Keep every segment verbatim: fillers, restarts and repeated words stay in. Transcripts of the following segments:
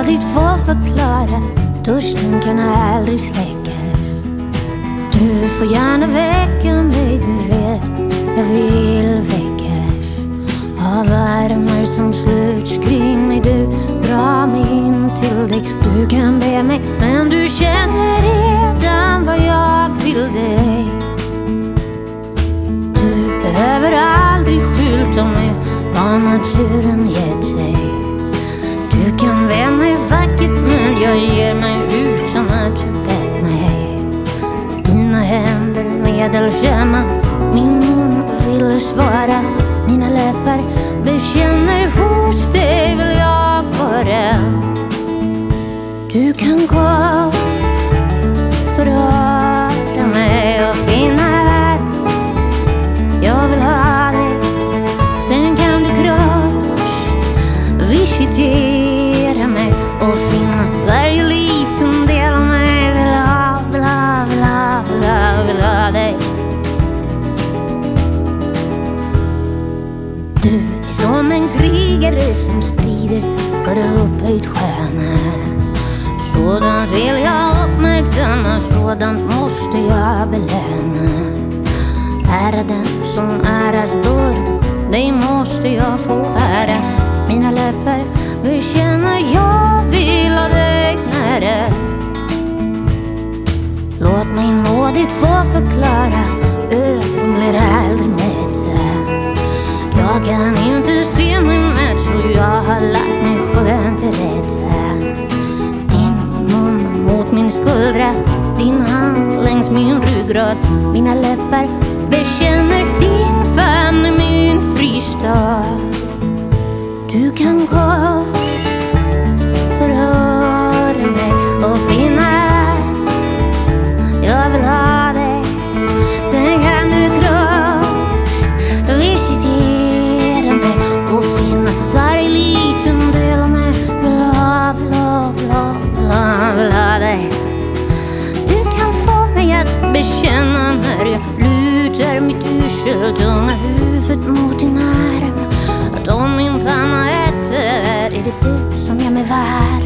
nådigt få förklara. Törsten kan aldrig släckas. Du får gärna väcka mig, du vet jag vill väckas av värmar som sluts kring mig. Du drar mig in till dig. Du kan be mig, men du känner redan vad jag vill dig. Du behöver aldrig skylta med vad naturen gett dig. Du kan be mig vackert, men jag ger mig utan att du bett mig. Dina händer medelkänna, min mun vill svara. Mina läppar bekänner, hos dig vill jag vara. Du kan gå för att höra mig och finna att jag vill ha dig. Sen kan du kross visitera mig och finna varje liten del av mig. Vill ha, vill ha, vill ha, vill ha, vill ha dig. Du är som en krigare som strider för upphöjt stjärna. Sådant vill jag uppmärksamma, sådant måste jag belöna. Ära den som äras bör, dig måste jag få ära. Mina läppar bekänner, jag vill ha dig nära. Låt mig nådigt få förklara, ögon blir aldrig mätta. Jag kan inte se mig mätt, så jag har lagt mig skönt till rätta. Din mun mot min skuldra, din hand längs min ryggrad. Mina läppar bekänner, din famn är min fristad. Du kan gå för att höra mig och finna att jag vill ha dig. Sen kan du kross visitera mig och finna varje liten del av mig. Vill ha, vill ha, vill ha, vill ha, vill ha dig. Du kan få mig att bekänna när jag lutar mitt urseltunga huvudet mot din arm, att om min panna äter är det du som gör mig varm.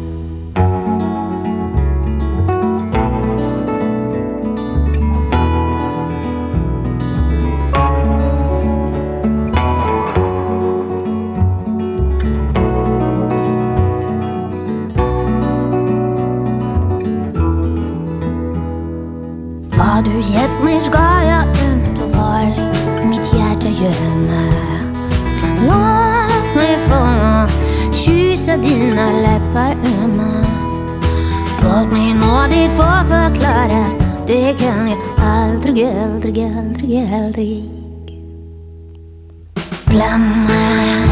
Vad du gett mig ska jag ömt och varligt mitt hjärta gömma. Låt mig få kyssa dina läppar ömma. Låt mig nådigt få förklara, det kan jag aldrig, aldrig, aldrig, aldrig glömma.